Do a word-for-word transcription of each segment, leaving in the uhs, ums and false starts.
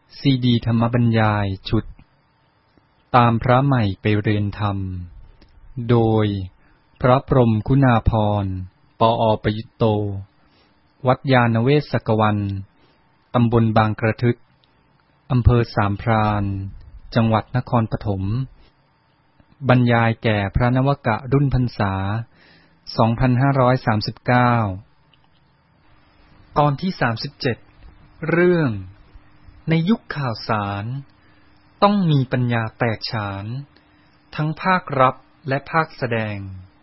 ซีดีธรรมบรรยายชุดตามพระใหม่ไปเรียนธรรมโดยพระพรหมคุณาภรณ์ ปอ.ประยุตโต วัดยานเวศกวันตำบลบางกระทึกอำเภอสามพรานจังหวัดนครปฐมบรรยายแก่พระนวกะรุ่นพรรษา สองพันห้าร้อยสามสิบเก้า ตอนที่ สามสิบเจ็ด เรื่องในยุคข่าวสารต้องมีปัญญาแตกฉานทั้งภาครับและภาคแสดง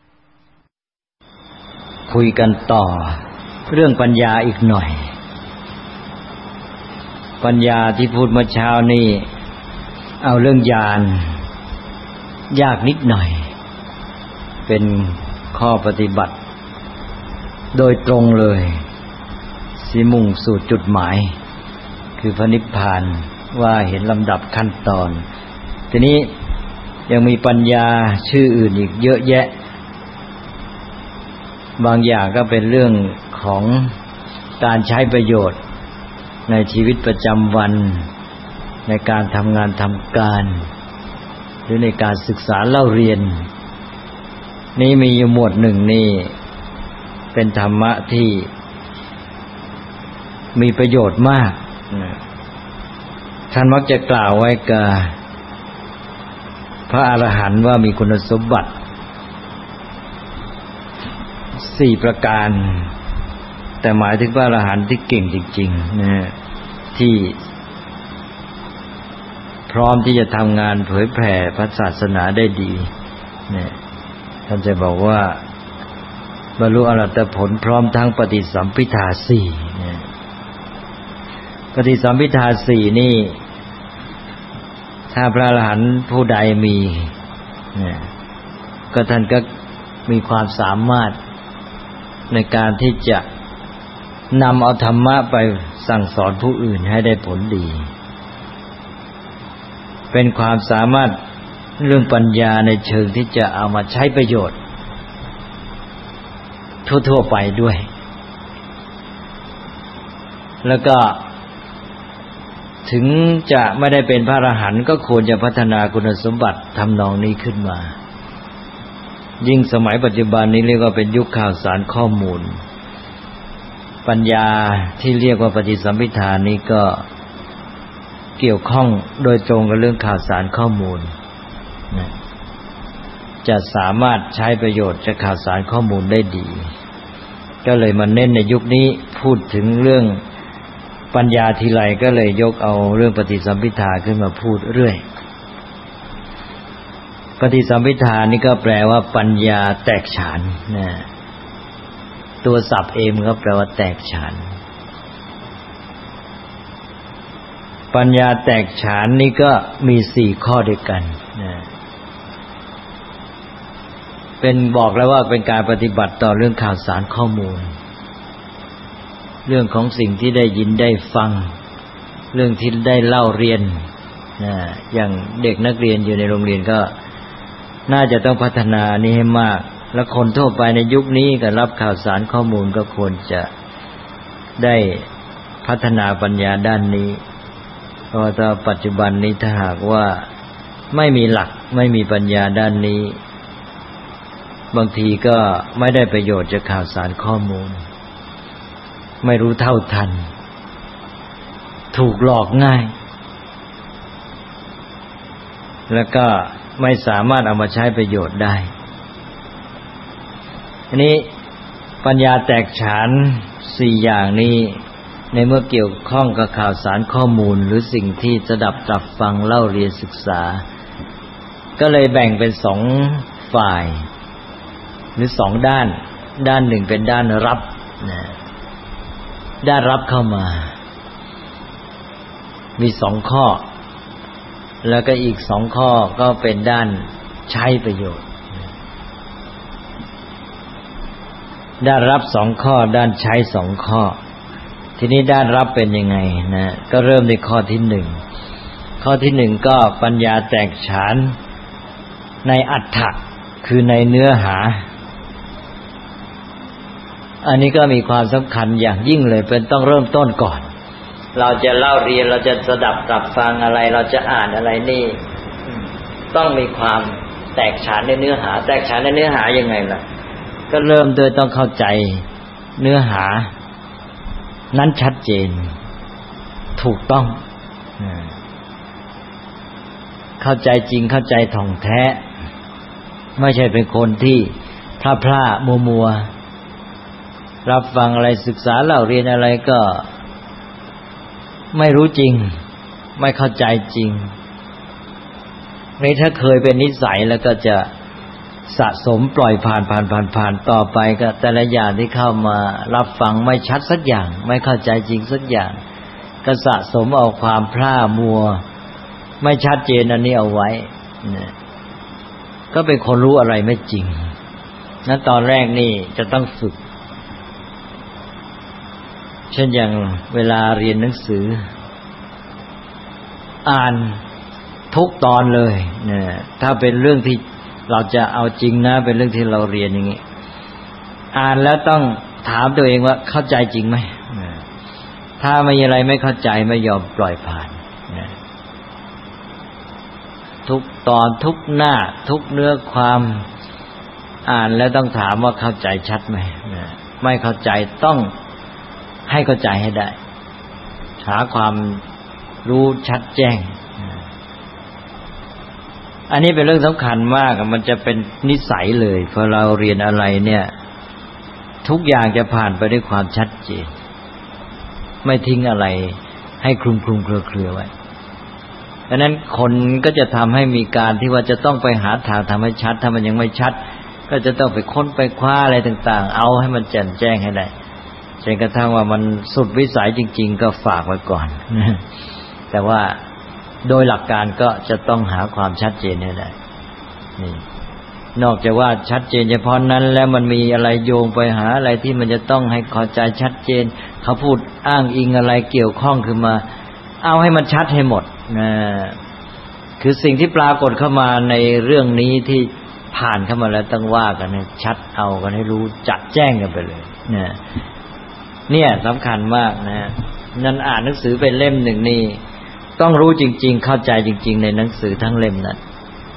คุยกันต่อเรื่องปัญญาอีกหน่อยปัญญาที่พูดเมื่อเช้านี่เอาเรื่องญาณยากนิดหน่อยเป็นข้อปฏิบัติโดยตรงเลยสิมุ่งสู่จุดหมายคือพระนิพพานว่าเห็นลำดับขั้นตอนทีนี้ยังมีปัญญาชื่ออื่นอีกเยอะแยะบางอย่างก็เป็นเรื่องของการใช้ประโยชน์ในชีวิตประจำวันในการทำงานทำการหรือในการศึกษาเล่าเรียนนี่มีอยู่หมวดหนึ่งนี่เป็นธรรมะที่มีประโยชน์มากท่านมักจะกล่าวไว้กับพระอรหันต์ว่ามีคุณสมบัติสี่ประการแต่หมายถึงพระอรหันต์ที่เก่งจริงๆนะที่พร้อมที่จะทำงานเผยแผ่พระศาสนาได้ดีนะท่านจะบอกว่าบรรลุอรหัตผลพร้อมทั้งปฏิสัมภิทาสี่นะปฏิสัมภิทาสี่นี่ถ้าพระอรหันต์ผู้ใดมีนะก็ท่านก็มีความสามารถในการที่จะนำเอาธรรมะไปสั่งสอนผู้อื่นให้ได้ผลดีเป็นความสามารถเรื่องปัญญาในเชิงที่จะเอามาใช้ประโยชน์ทั่วๆไปด้วยแล้วก็ถึงจะไม่ได้เป็นพระอรหันต์ก็ควรจะพัฒนาคุณสมบัติทำนองนี้ขึ้นมายิ่งสมัยปัจจุบันนี้เรียกว่าเป็นยุคข่าวสารข้อมูลปัญญาที่เรียกว่าปฏิสัมภิทานี้ก็เกี่ยวข้องโดยตรงกับเรื่องข่าวสารข้อมูลนะจะสามารถใช้ประโยชน์จากข่าวสารข้อมูลได้ดีก็เลยมาเน้นในยุคนี้พูดถึงเรื่องปัญญาทีไรก็เลยยกเอาเรื่องปฏิสัมภิทาขึ้นมาพูดเรื่อยปฏิสัมภิทานี่ก็แปลว่าปัญญาแตกฉานนะตัวศัพท์เองก็แปลว่าแตกฉานปัญญาแตกฉานนี่ก็มีสี่ข้อด้วยกันนะเป็นบอกแล้วว่าเป็นการปฏิบัติต่อเรื่องข่าวสารข้อมูลเรื่องของสิ่งที่ได้ยินได้ฟังเรื่องที่ได้เล่าเรียนนะอย่างเด็กนักเรียนอยู่ในโรงเรียนก็น่าจะต้องพัฒนานี้ให้มากและคนทั่วไปในยุคนี้ก็รับข่าวสารข้อมูลก็ควรจะได้พัฒนาปัญญาด้านนี้เพราะว่าปัจจุบันนี้ถ้าหากว่าไม่มีหลักไม่มีปัญญาด้านนี้บางทีก็ไม่ได้ประโยชน์จากข่าวสารข้อมูลไม่รู้เท่าทันถูกหลอกง่ายแล้วก็ไม่สามารถเอามาใช้ประโยชน์ได้อันนี้ปัญญาแตกฉานสี่อย่างนี้ในเมื่อเกี่ยวข้องกับข่าวสารข้อมูลหรือสิ่งที่สดับตรับฟังเล่าเรียนศึกษาก็เลยแบ่งเป็นสองฝ่ายหรือสองด้านด้านหนึ่งเป็นด้านรับนะด้านรับเข้ามามีสองข้อแล้วก็อีกสองข้อก็เป็นด้านใช้ประโยชน์ด้านรับสองข้อด้านใช้สองข้อทีนี้ด้านรับเป็นยังไงนะก็เริ่มในข้อที่หนึ่งข้อที่หนึ่งก็ปัญญาแตกฉานในอรรถะคือในเนื้อหาอันนี้ก็มีความสำคัญอย่างยิ่งเลยเป็นต้องเริ่มต้นก่อนเราจะเล่าเรียนเราจะสดับรับฟังอะไรเราจะอ่านอะไรนี่ต้องมีความแตกฉานในเนื้อหาแตกฉานในเนื้อหายังไงล่ะก็เริ่มโดยต้องเข้าใจเนื้อหานั้นชัดเจนถูกต้องเข้าใจจริงเข้าใจถ่องแท้ไม่ใช่เป็นคนที่พลาดพลาดมัวมัวรับฟังอะไรศึกษาเล่าเรียนอะไรก็ไม่รู้จริงไม่เข้าใจจริงนี่ถ้าเคยเป็นนิสัยแล้วก็จะสะสมปล่อยผ่านผ่านผ่านผ่านต่อไปก็แต่ละอย่างที่เข้ามารับฟังไม่ชัดสักอย่างไม่เข้าใจจริงสักอย่างก็สะสมเอาความพลาดมัวไม่ชัดเจนอันนี้เอาไว้นะก็เป็นคนรู้อะไรไม่จริงนั้นตอนแรกนี่จะต้องฝึกเช่นอย่างเวลาเรียนหนังสืออ่านทุกตอนเลยนะถ้าเป็นเรื่องที่เราจะเอาจริงนะเป็นเรื่องที่เราเรียนอย่างนี้อ่านแล้วต้องถามตัวเองว่าเข้าใจจริงไหมถ้าไม่มีอะไรไม่เข้าใจไม่ยอมปล่อยผ่านนะทุกตอนทุกหน้าทุกเนื้อความอ่านแล้วต้องถามว่าเข้าใจชัดไหมนะไม่เข้าใจต้องให้เข้าใจให้ได้หาความรู้ชัดแจ้งอันนี้เป็นเรื่องสำคัญมากมันจะเป็นนิสัยเลยพอเราเรียนอะไรเนี่ยทุกอย่างจะผ่านไปด้วยความชัดเจนไม่ทิ้งอะไรให้คลุมคลุมเครือเครือไว้เพราะนั้นคนก็จะทำให้มีการที่ว่าจะต้องไปหาทางทำให้ชัดถ้ามันยังไม่ชัดก็จะต้องไปค้นไปคว้าอะไรต่างๆเอาให้มันแจ่มแจ้งให้ได้จนกระทั่งว่ามันสุดวิสัยจริงๆก็ฝากไว้ก่อนแต่ว่าโดยหลักการก็จะต้องหาความชัดเจนให้ได้นี่นอกจากว่าชัดเจนเฉพาะนั้นแล้วมันมีอะไรโยงไปหาอะไรที่มันจะต้องให้เข้าใจชัดเจนเขาพูดอ้างอิงอะไรเกี่ยวข้องขึ้นมาเอาให้มันชัดให้หมดนะคือสิ่งที่ปรากฏเข้ามาในเรื่องนี้ที่ผ่านเข้ามาแล้วต้องว่ากันให้ชัดเอากันให้รู้จัดแจ้งกันไปเลยนะเนี่ยสำคัญมากนะนั่นอ่านหนังสือเป็นเล่มหนึ่งนี่ต้องรู้จริงๆเข้าใจจริงๆในหนังสือทั้งเล่มนั้น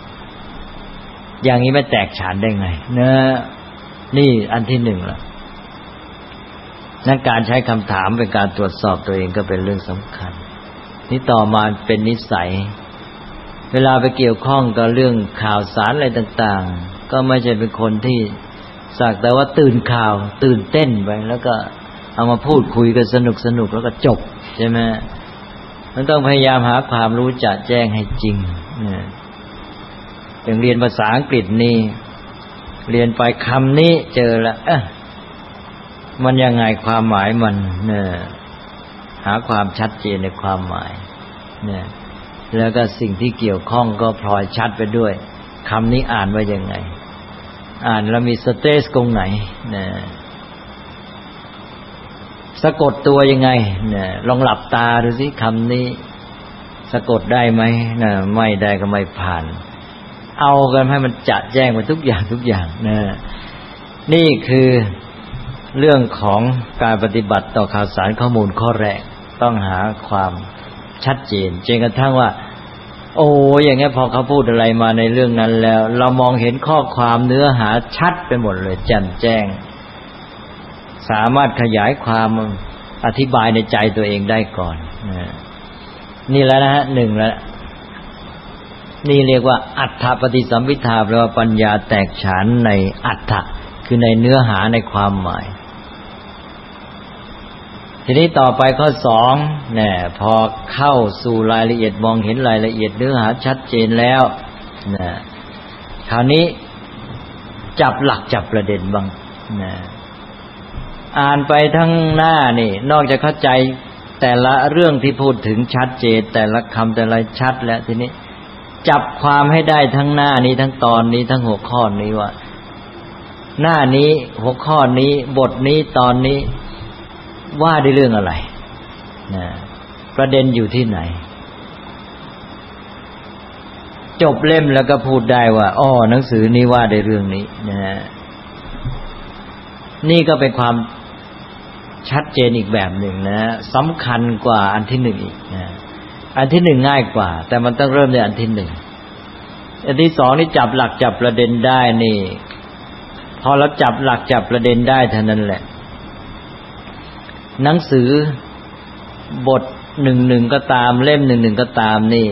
อย่างนี้ไม่แตกฉานได้ไงเนะนี่อันที่หนึ่งละนั่นการใช้คำถามเป็นการตรวจสอบตัวเองก็เป็นเรื่องสำคัญนี่ต่อมาเป็นนิสัยเวลาไปเกี่ยวข้องกับเรื่องข่าวสารอะไรต่างๆก็ไม่ใช่เป็นคนที่สักแต่ว่าตื่นข่าวตื่นเต้นไปแล้วก็เอามาพูดคุยกันสนุกๆแล้วก็จบใช่ไหมมันต้องพยายามหาความรู้จักแจ้งให้จริงเนี่ยอย่างเรียนภาษาอังกฤษนี่เรียนไปคำนี้เจอแล้วเอ๊ะมันยังไงความหมายมันเนี่ยหาความชัดเจนในความหมายเนี่ยแล้วก็สิ่งที่เกี่ยวข้องก็พลอยชัดไปด้วยคำนี้อ่านว่ายังไงอ่านแล้วมีสเตสตรงไหนเนี่ยสะกดตัวยังไงเนี่ยลองหลับตาดูสิคำนี้สะกดได้ไหมนะไม่ได้ก็ไม่ผ่านเอากันให้มันจะแจ้งไปทุกอย่างทุกอย่างนะนี่คือเรื่องของการปฏิบัติต่อข่าวสารข้อมูลข้อแรกต้องหาความชัดเจนจนกระทั่งว่าโอ้อย่างเงี้ยพอเขาพูดอะไรมาในเรื่องนั้นแล้วเรามองเห็นข้อความเนื้อหาชัดไปหมดเลยแจ่มแจ้งสามารถขยายความอธิบายในใจตัวเองได้ก่อนนี่แล้วนะฮะหนึ่งแล้วนี่เรียกว่าอัฏฐปฏิสัมภิทาแปลว่าปัญญาแตกฉานในอัฏฐะคือในเนื้อหาในความหมายทีนี้ต่อไปข้อสองเนี่ยพอเข้าสู่รายละเอียดมองเห็นรายละเอียดเนื้อหาชัดเจนแล้วนะคราวนี้จับหลักจับประเด็นบ้างนะอ่านไปทั้งหน้านี่นอกจากเข้าใจแต่ละเรื่องที่พูดถึงชัดเจนแต่ละคำแต่ละชัดแล้วทีนี้จับความให้ได้ทั้งหน้านี้ทั้งตอนนี้ทั้งหัวข้อนี้ว่าหน้านี้หัวข้อนี้บทนี้ตอนนี้ว่าด้วยเรื่องอะไรนะประเด็นอยู่ที่ไหนจบเล่มแล้วก็พูดได้ว่าอ้อหนังสือนี้ว่าด้วยเรื่องนี้นะนี่ก็เป็นความชัดเจนอีกแบบหนึ่งนะสำคัญกว่าอันที่หนึ่งอีกนะอันที่หนึ่งง่ายกว่าแต่มันต้องเริ่มในอันที่หนึ่งอันที่สองนี่จับหลักจับประเด็นได้นี่พอเราจับหลักจับประเด็นได้เท่านั้นแหละหนังสือบทหนึ่งหนึ่งก็ตามเล่มหนึ่งหนึ่งก็ตามนี่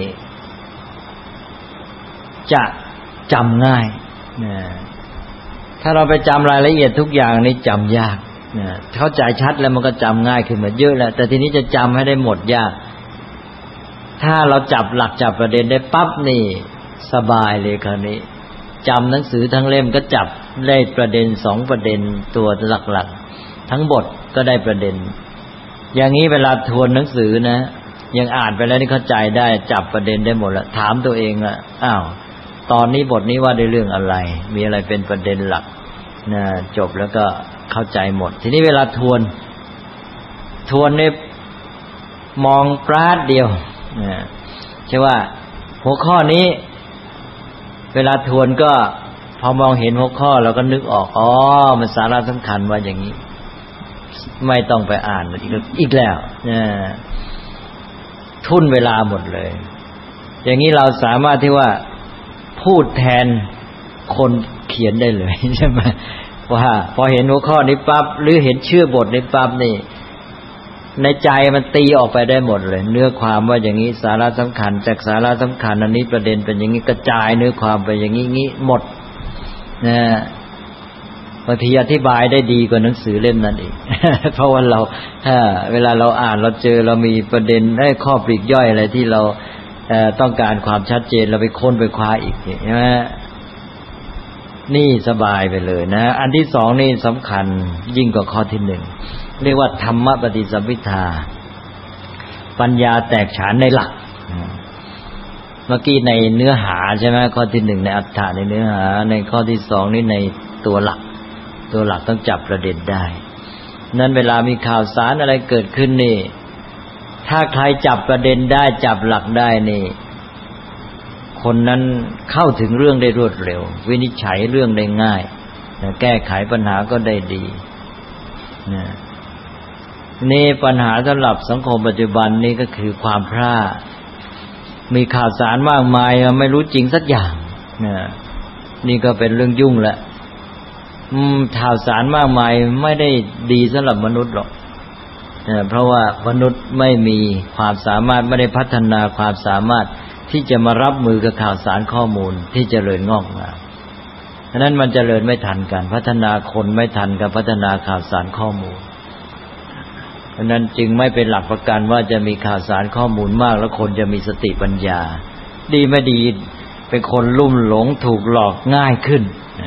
จะจำง่ายนะถ้าเราไปจำรายละเอียดทุกอย่างนี่จำยากนะเข้าใจชัดแล้วมันก็จำง่ายขึ้นมาเยอะแล้วแต่ทีนี้จะจำให้ได้หมดยากถ้าเราจับหลักจับประเด็นได้ปั๊บนี่สบายเลยคราวนี้จำหนังสือทั้งเล่มก็จับได้ประเด็นสองประเด็นตัวหลักๆทั้งบทก็ได้ประเด็นอย่างนี้เวลาทวนหนังสือนะยังอ่านไปแล้วนี่เข้าใจได้จับประเด็นได้หมดแล้วถามตัวเองอ่ะอ้าวตอนนี้บทนี้ว่าด้วยเรื่องอะไรมีอะไรเป็นประเด็นหลักนะจบแล้วก็เข้าใจหมดทีนี้เวลาทวนทวนเนี่ยมองปราดเดียวนะใช่ว่าหัวข้อนี้เวลาทวนก็พอมองเห็นหัวข้อเราก็นึกออกอ๋อมันสาระสำคัญว่าอย่างนี้ไม่ต้องไปอ่านอีกอีกแล้วนะทุ่นเวลาหมดเลยอย่างนี้เราสามารถที่ว่าพูดแทนคนเขียนได้เลยใช่ไหมว่าพอเห็นหัวข้อนี้ปั๊บหรือเห็นชื่อบทนี้ปั๊บนี่ในใจมันตีออกไปได้หมดเลยเนื้อความว่าอย่างนี้สาระสำคัญจากสาระสำคัญอันนี้ประเด็นเป็นอย่างนี้กระจายเนื้อความไปอย่างนี้งี้หมดนะบางทีอธิบายได้ดีกว่าหนังสือเล่มนั้นอีก เพราะว่าเราเวลาเราอ่านเราเจอเรามีประเด็นได้ข้อปลีกย่อยอะไรที่เราต้องการความชัดเจนเราไปค้นไปคว้าอีกใช่ไหมนี่สบายไปเลยนะอันที่สองนี่สำคัญยิ่งกว่าข้อที่หนึ่งเรียกว่าธรรมปฏิสัมภิทาปัญญาแตกฉานในหลักเมื่อกี้ในเนื้อหาใช่ไหมข้อที่หนึ่งในอัฏฐะในเนื้อหาในข้อที่สองนี่ในตัวหลักตัวหลักต้องจับประเด็นได้นั้นเวลามีข่าวสารอะไรเกิดขึ้นนี่ถ้าใครจับประเด็นได้จับหลักได้นี่คนนั้นเข้าถึงเรื่องได้รวดเร็ววินิจฉัยเรื่องได้ง่ายแก้ไขปัญหาก็ได้ดีนะนี่ปัญหาสำหรับสังคมปัจจุบันนี้ก็คือความพร่ามีข่าวสารมากมายไม่รู้จริงสักอย่างนะนี่ก็เป็นเรื่องยุ่งแหละอืมข่าวสารมากมายไม่ได้ดีสำหรับมนุษย์หรอกนะเพราะว่ามนุษย์ไม่มีความสามารถไม่ได้พัฒนาความสามารถที่จะมารับมือกับข่าวสารข้อมูลที่เจริญงอกงามฉะนั้นมันเจริญไม่ทันกันพัฒนาคนไม่ทันกับพัฒนาข่าวสารข้อมูลฉะนั้นจึงไม่เป็นหลักประกันว่าจะมีข่าวสารข้อมูลมากแล้วคนจะมีสติปัญญาดีไม่ดีเป็นคนลุ่มหลงถูกหลอกง่ายขึ้น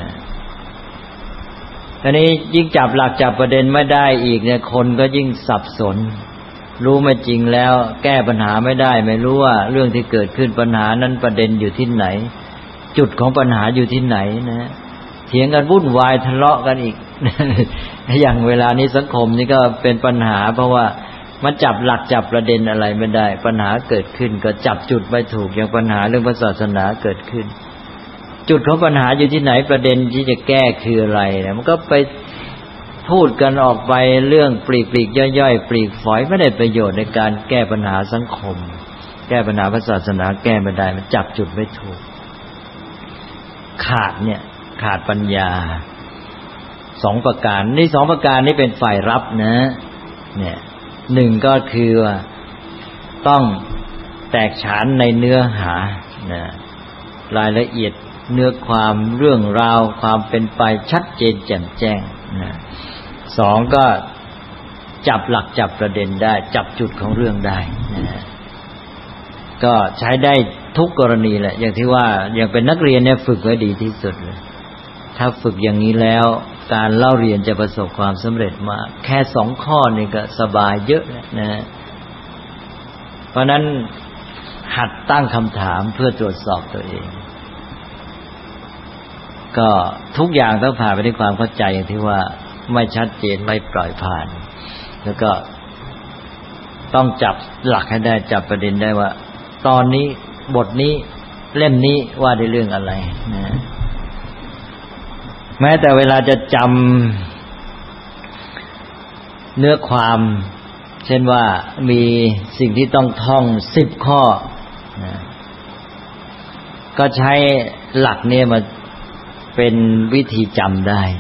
ทีนี้ยิ่งจับหลักจับประเด็นไม่ได้อีกเนี่ยคนก็ยิ่งสับสนรู้ไม่จริงแล้วแก้ปัญหาไม่ได้ไม่รู้ว่าเรื่องที่เกิดขึ้นปัญหานั้นประเด็นอยู่ที่ไหนจุดของปัญหาอยู่ที่ไหนนะเถียงกันวุ่นวายทะเลาะกันอีก อย่างเวลานี้สังคมนี่ก็เป็นปัญหาเพราะว่ามันจับหลักจับประเด็นอะไรไม่ได้ปัญหาเกิดขึ้นก็จับจุดไม่ถูกอย่างปัญหาเรื่องศาสนาเกิดขึ้นจุดของปัญหาอยู่ที่ไหนประเด็นที่จะแก้คืออะไรเนี่ยมันก็ไปพูดกันออกไปเรื่องปลีกปลีกย่อยๆปลีกฝอยไม่ได้ประโยชน์ในการแก้ปัญหาสังคมแก้ปัญหาศาสนาแก้ไม่ได้มันจับจุดไม่ถูกขาดเนี่ยขาดปัญญาสองประการนี่สองประการนี้เป็นฝ่ายรับนะเนี่ยหนึ่งก็คือว่าต้องแตกฉานในเนื้อหานะรายละเอียดเนื้อความเรื่องราวความเป็นไปชัดเจนแจ่มแจ้งนะสองก็จับหลักจับประเด็นได้จับจุดของเรื่องได้นะก็ใช้ได้ทุกกรณีแหละอย่างที่ว่าอย่างเป็นนักเรียนเนี่ยฝึกไว้ดีที่สุดเลยถ้าฝึกอย่างนี้แล้วการเล่าเรียนจะประสบความสำเร็จมากแค่สองข้อนี่ก็สบายเยอะนะเพราะนั้นหัดตั้งคำถามเพื่อตรวจสอบตัวเองก็ทุกอย่างต้องผ่านไปด้วยความเข้าใจอย่างที่ว่าไม่ชัดเจนไม่ปล่อยผ่านแล้วก็ต้องจับหลักให้ได้จับประเด็นได้ว่าตอนนี้บทนี้เล่มนี้ว่าด้วยเรื่องอะไรนะแม้แต่เวลาจะจเนื้อความเช่นว่ามีสิ่งที่ต้องท่องสิบข้อก็ใช้หลักนี้มาเป็นวิธีจำได้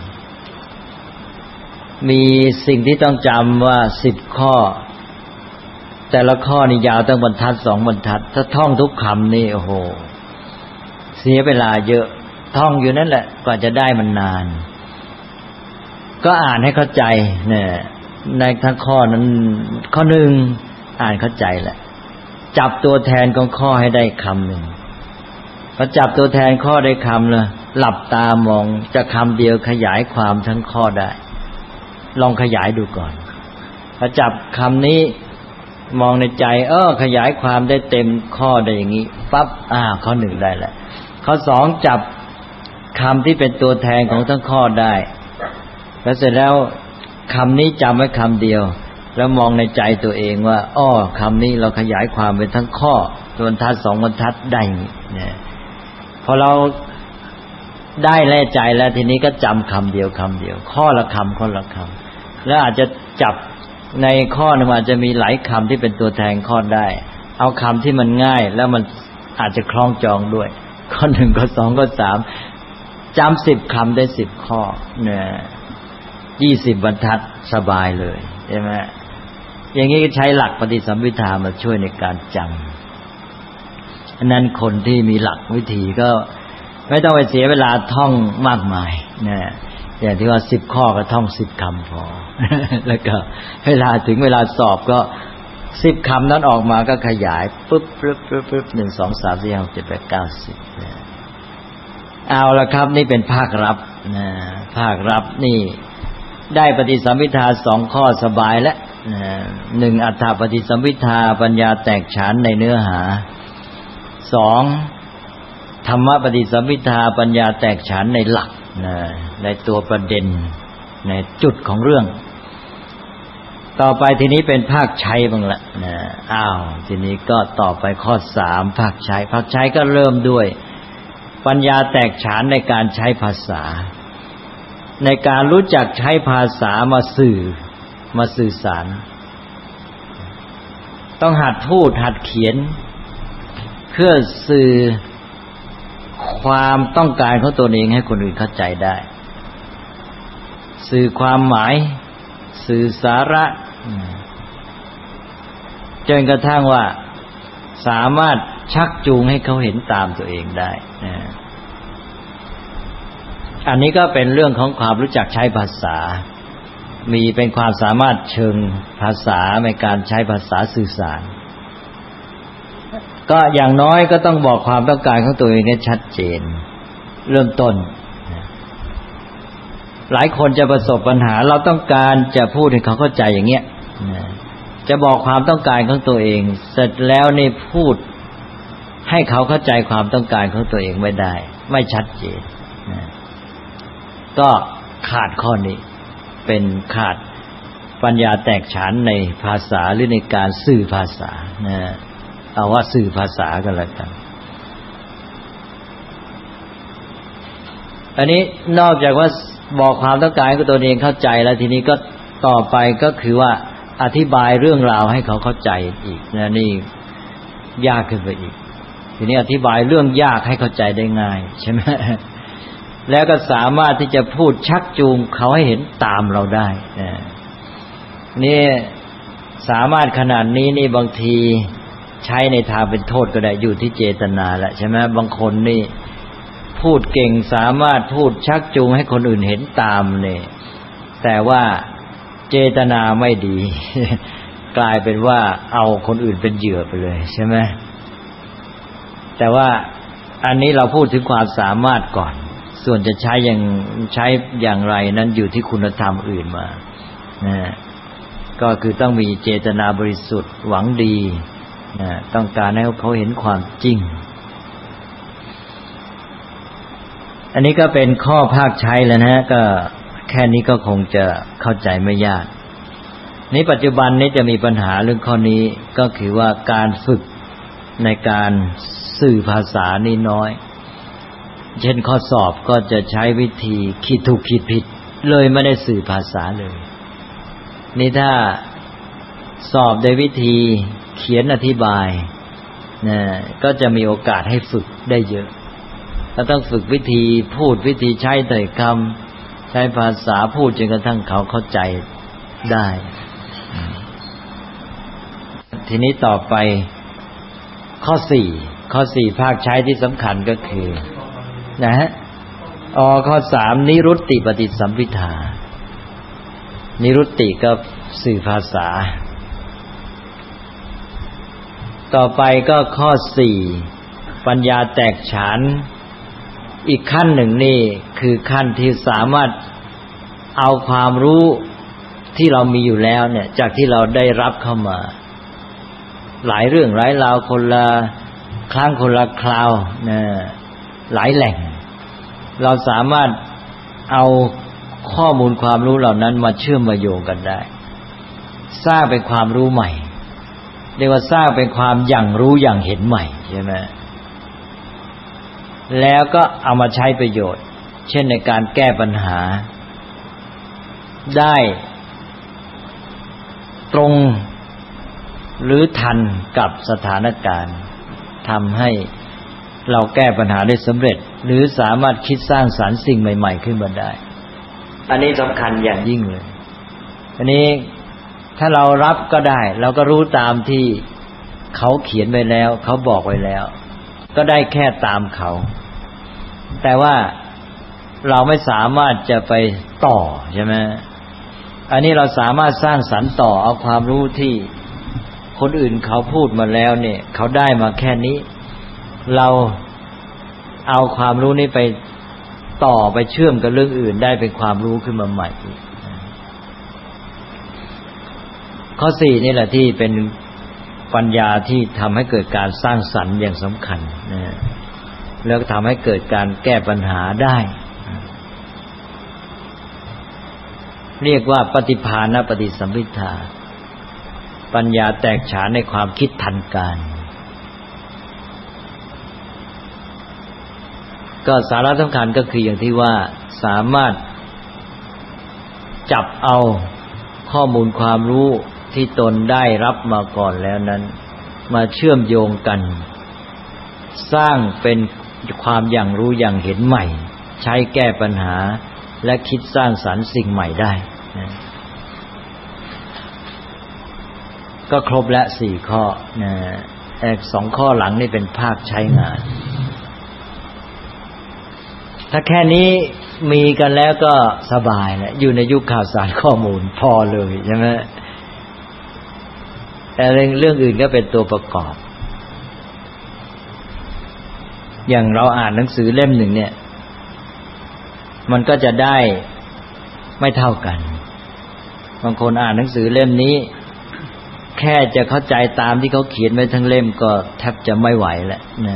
มีสิ่งที่ต้องจำว่าสิบข้อแต่ละข้อนี่ยาวตั้งบรรทัดสองบรรทัดถ้าท่องทุกคำนี่โอ้โหเสียเวลาเยอะท่องอยู่นั่นแหละกว่าจะได้มันนานก็อ่านให้เข้าใจเนี่ยในทั้งข้อนั้นข้อหนึ่งอ่านเข้าใจแหละจับตัวแทนของข้อให้ได้คำหนึ่งพอจับตัวแทนข้อได้คำเลยหลับตามองจะคำเดียวขยายความทั้งข้อได้ลองขยายดูก่อนพอจับคำนี้มองในใจเออขยายความได้เต็มข้อได้อย่างนี้ปั๊บอ่าข้อหนึ่งได้แหละข้อสองจับคำที่เป็นตัวแทนของทั้งข้อได้แล้วเสร็จแล้วคำนี้จำไว้คำเดียวแล้วมองในใจตัวเองว่าอ้อคำนี้เราขยายความเป็นทั้งข้อบรรทัดสองบรรทัดได้เนี่ยพอเราได้แน่ใจแล้วทีนี้ก็จำคำเดียวคำเดียวข้อละคำข้อละคำแล้วอาจจะจับในข้อนึงอาจจะมีหลายคำที่เป็นตัวแทนข้อได้เอาคำที่มันง่ายแล้วมันอาจจะคล้องจองด้วยข้อหนึ่งข้อสองข้อสามจำสิบคำได้สิบข้อเนี่ยยี่สิบบรรทัดสบายเลยใช่ไหมอย่างนี้ก็ใช้หลักปฏิสัมภิทามาช่วยในการจำอันนั้นคนที่มีหลักวิธีก็ไม่ต้องไปเสียเวลาท่องมากมายนะอย่างที่ว่าสิบข้อก็ท่องสิบคำพอ แล้วก็เวลาถึงเวลาสอบก็สิบคำนั้นออกมาก็ขยายปึ๊บปึ๊บปึ๊บปึ๊บหนึ่งสองสามสี่ห้าหกเจ็ดแปดเก้าสิบเอาละครับนี่เป็นภาครับนะภาครับนี่ได้ปฏิสัมภิทาสองข้อสบายแล้วหนึ่งอัฏฐปฏิสัมภิทาปัญญาแตกฉานในเนื้อหาสองธรรมปฏิสัมภิทาปัญญาแตกฉานในหลักในตัวประเด็นในจุดของเรื่องต่อไปทีนี้เป็นภาคใช้บ้างละนะอ้าวทีนี้ก็ต่อไปข้อสามภาคใช้ภาคใช้ก็เริ่มด้วยปัญญาแตกฉานในการใช้ภาษาในการรู้จักใช้ภาษามาสื่อมาสื่อสารต้องหัดพูดหัดเขียนเพื่อสื่อความต้องการของตัวเองให้คนอื่นเข้าใจได้สื่อความหมายสื่อสาระจนกระทั่งว่าสามารถชักจูงให้เขาเห็นตามตัวเองได้อันนี้ก็เป็นเรื่องของความรู้จักใช้ภาษามีเป็นความสามารถเชิงภาษาในการใช้ภาษาสื่อสารก็อย่างน้อยก็ต้องบอกความต้องการของตัวเองให้ชัดเจนเริ่มต้นหลายคนจะประสบปัญหาเราต้องการจะพูดให้เขาเข้าใจอย่างเงี้ยจะบอกความต้องการของตัวเองเสร็จแล้วนี่พูดให้เขาเข้าใจความต้องการของตัวเองไม่ได้ไม่ชัดเจนก็ขาดข้อนี้เป็นขาดปัญญาแตกฉานในภาษาหรือในการสื่อภาษานะเอาว่าสื่อภาษากันแล้วกันอันนี้นอกจากว่าบอกความต้องการของตัวเองเข้าใจแล้วทีนี้ก็ต่อไปก็คือว่าอธิบายเรื่องราวให้เขาเข้าใจอีกนะนี่ยากขึ้นไปอีกทีนี้อธิบายเรื่องยากให้เข้าใจได้ง่ายใช่ไหมแล้วก็สามารถที่จะพูดชักจูงเขาให้เห็นตามเราได้นี่สามารถขนาดนี้นี่บางทีใช้ในทางเป็นโทษก็ได้อยู่ที่เจตนาแหละใช่ไหมบางคนนี่พูดเก่งสามารถพูดชักจูงให้คนอื่นเห็นตามเนี่ยแต่ว่าเจตนาไม่ดี กลายเป็นว่าเอาคนอื่นเป็นเหยื่อไปเลยใช่ไหมแต่ว่าอันนี้เราพูดถึงความสามารถก่อนส่วนจะใช้อย่างใช้อย่างไรนั้นอยู่ที่คุณธรรมอื่นมานะก็คือต้องมีเจตนาบริสุทธิ์หวังดีนะต้องการให้เขาเห็นความจริงอันนี้ก็เป็นข้อภาคใช้แล้วนะก็แค่นี้ก็คงจะเข้าใจไม่ยากนี้ปัจจุบันนี้จะมีปัญหาเรื่องข้อนี้ก็คือว่าการฝึกในการสื่อภาษานี่น้อยเช่นข้อสอบก็จะใช้วิธีคิดถูกคิดผิดเลยไม่ได้สื่อภาษาเลยนี่ถ้าสอบโดยวิธีเขียนอธิบายนะก็จะมีโอกาสให้ฝึกได้เยอะเราต้องฝึกวิธีพูดวิธีใช้ถ้อยคำใช้ภาษาพูดจนกระทั่งเขาเข้าใจได้ทีนี้ต่อไปข้อสี่ข้อสี่ภาคใช้ที่สำคัญก็คือนะฮะอ๋อข้อสามนิรุตติปฏิสัมภิทานิรุตติก็สื่อภาษาต่อไปก็ข้อสี่ปัญญาแตกฉานอีกขั้นหนึ่งนี่คือขั้นที่สามารถเอาความรู้ที่เรามีอยู่แล้วเนี่ยจากที่เราได้รับเข้ามาหลายเรื่องหลายราวคนละครั้งคนละคราวนะหลายแหล่งเราสามารถเอาข้อมูลความรู้เหล่านั้นมาเชื่อมมาโยงกันได้สร้างเป็นความรู้ใหม่เรียกว่าสร้างเป็นความอย่างรู้อย่างเห็นใหม่ใช่ไหมแล้วก็เอามาใช้ประโยชน์เช่นในการแก้ปัญหาได้ตรงหรือทันกับสถานการณ์ทำให้เราแก้ปัญหาได้สำเร็จหรือสามารถคิดสร้างสรรค์สิ่งใหม่ๆขึ้นมาได้อันนี้สำคัญอย่างยิ่งเลยอันนี้ถ้าเรารับก็ได้เราก็รู้ตามที่เขาเขียนไว้แล้วเขาบอกไว้แล้วก็ได้แค่ตามเขาแต่ว่าเราไม่สามารถจะไปต่อใช่ไหมอันนี้เราสามารถสร้างสรรค์ต่อเอาความรู้ที่คนอื่นเขาพูดมาแล้วเนี่ยเขาได้มาแค่นี้เราเอาความรู้นี้ไปต่อไปเชื่อมกับเรื่องอื่นได้เป็นความรู้ขึ้นมาใหม่ข้อสี่นี่แหละที่เป็นปัญญาที่ทำให้เกิดการสร้างสรรค์อย่างสำคัญนะแล้วก็ทำให้เกิดการแก้ปัญหาได้เรียกว่าปฏิภาณปฏิสัมภิทาปัญญาแตกฉานในความคิดทันการก็สาระสำคัญก็คืออย่างที่ว่าสามารถจับเอาข้อมูลความรู้ที่ตนได้รับมาก่อนแล้วนั้นมาเชื่อมโยงกันสร้างเป็นความอย่างรู้อย่างเห็นใหม่ใช้แก้ปัญหาและคิดสร้างสรรค์สิ่งใหม่ได้นะก็ครบและสี่ข้อนะไอ้สองข้อหลังนี่เป็นภาคใช้งานถ้าแค่นี้มีกันแล้วก็สบายแล้วอยู่ในยุคข่าวสารข้อมูลพอเลยใช่ไหมแต่เรื่องเรื่องอื่นก็เป็นตัวประกอบอย่างเราอ่านหนังสือเล่มหนึ่งเนี่ยมันก็จะได้ไม่เท่ากันบางคนอ่านหนังสือเล่มนี้แค่จะเข้าใจตามที่เขาเขียนไว้ทั้งเล่มก็แทบจะไม่ไหวแล้วนะ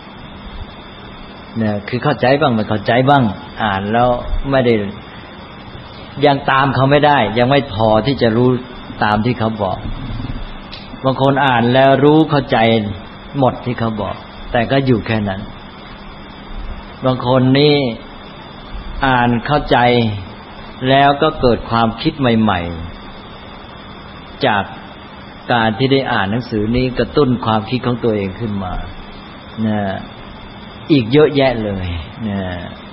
เนี่ยคือเข้าใจบ้างไม่เข้าใจบ้างอ่านแล้วไม่ได้ยังตามเขาไม่ได้ยังไม่พอที่จะรู้ตามที่เขาบอกบางคนอ่านแล้วรู้เข้าใจหมดที่เขาบอกแต่ก็อยู่แค่นั้นบางคนนี่อ่านเข้าใจแล้วก็เกิดความคิดใหม่ๆจากการที่ได้อ่านหนังสือนี้กระตุ้นความคิดของตัวเองขึ้นมานะอีกเยอะแยะเลยนะ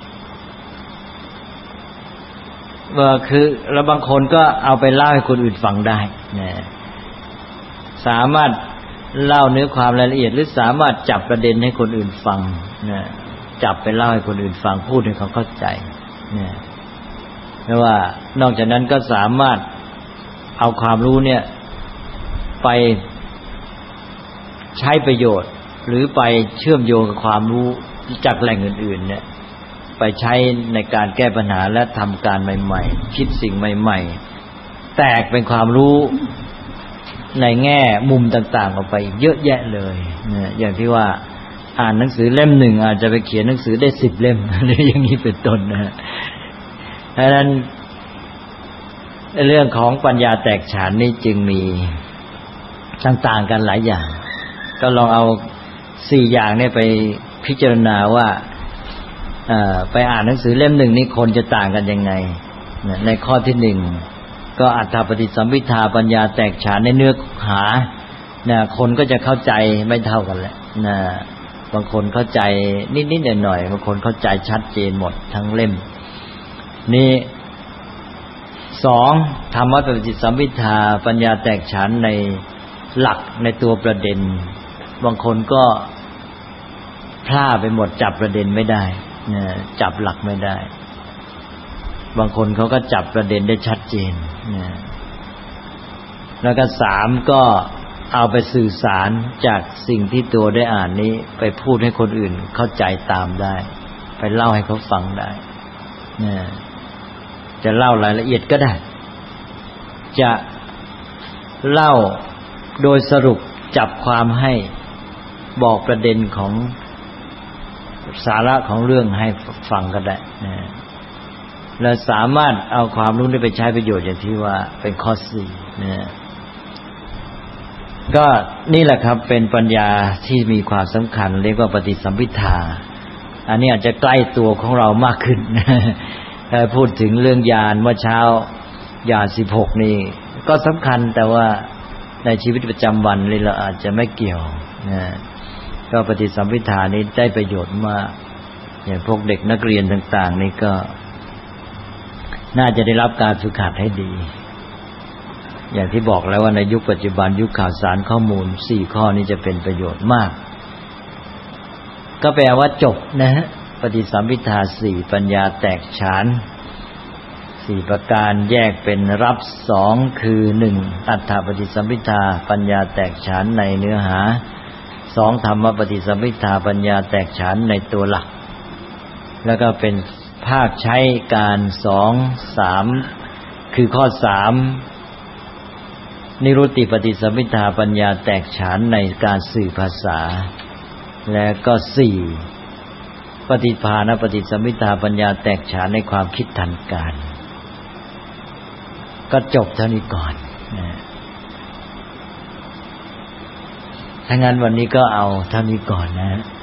ว่าคือแล้วบางคนก็เอาไปเล่าให้คนอื่นฟังได้นะสามารถเล่าเนื้อความรายละเอียดหรือสามารถจับประเด็นให้คนอื่นฟังนะจับไปเล่าให้คนอื่นฟังพูดให้เขาเข้าใจนะไม่ว่านอกจากนั้นก็สามารถเอาความรู้เนี่ยไปใช้ประโยชน์หรือไปเชื่อมโยงกับความรู้จากแหล่งอื่นๆเนี่ยไปใช้ในการแก้ปัญหาและทำการใหม่ๆคิดสิ่งใหม่ๆแตกเป็นความรู้ในแง่มุมต่างๆออกไปเยอะแยะเลยเนี่ยอย่างที่ว่าอ่านหนังสือเล่มหนึ่งอาจจะไปเขียนหนังสือได้สิบเล่มอะไรอย่างนี้เป็นต้นนะเพราะฉะนั้นเรื่องของปัญญาแตกฉานนี่จึงมีต่างๆกันหลายอย่างก็ลองเอาสี่อย่างเนี่ยไปพิจารณาว่าไปอ่านหนังสือเล่มหนึ่งนี่คนจะต่างกันยังไงในข้อที่หนึ่งก็อัฏฐปฏิสัมภิทาปัญญาแตกฉานในเนื้อหานะคนก็จะเข้าใจไม่เท่ากันแหละนะบางคนเข้าใจนิดๆหน่อยๆบางคนเข้าใจชัดเจนหมดทั้งเล่มนี่สองธรรมะปฏิสัมภิทาปัญญาแตกฉานในหลักในตัวประเด็นบางคนก็พลาดไปหมดจับประเด็นไม่ได้นะจับหลักไม่ได้บางคนเขาก็จับประเด็นได้ชัดเจนนะแล้วก็สามก็เอาไปสื่อสารจากสิ่งที่ตัวได้อ่านนี้ไปพูดให้คนอื่นเข้าใจตามได้ไปเล่าให้เขาฟังได้นะจะเล่ารายละเอียดก็ได้จะเล่าโดยสรุปจับความให้บอกประเด็นของสาระของเรื่องให้ฟังก็ได้นะและสามารถเอาความรู้นี้ไปใช้ประโยชน์อย่างที่ว่าเป็นข้อสี่นะก็นี่แหละครับเป็นปัญญาที่มีความสำคัญเรียกว่าปฏิสัมภิทาอันนี้อาจจะใกล้ตัวของเรามากขึ้นถ้าพูดถึงเรื่องญาณเมื่อเช้าญาณสิบหกนี่ก็สำคัญแต่ว่าในชีวิตประจำวันเลยเราอาจจะไม่เกี่ยวนะก็ปฏิสัมภิทานี้ได้ประโยชน์มากอย่างพวกเด็กนักเรียนต่างๆนี่ก็น่าจะได้รับการฝึกหัดให้ดีอย่างที่บอกแล้วว่าในยุคปัจจุบันยุคข่าวสารข้อมูลสี่ข้อนี้จะเป็นประโยชน์มากก็แปลว่าจบนะฮะปฏิสัมภิทาสี่ปัญญาแตกฉานสี่ประการแยกเป็นรับสองคือหนึ่งอัฏฐปฏิสัมภิทาปัญญาแตกฉานในเนื้อหาสองธรรมปฏิสัมภิทาปัญญาแตกฉานในตัวหลักแล้วก็เป็นภาคใช้การสองสามคือข้อสามนิรุตติปฏิสัมภิทาปัญญาแตกฉานในการสื่อภาษาและก็สี่ปฏิภาณปฏิสัมภิทาปัญญาแตกฉานในความคิดทันการก็จบเท่านี้ก่อนนะถ้างั้นวันนี้ก็เอาเท่านี้ก่อนนะ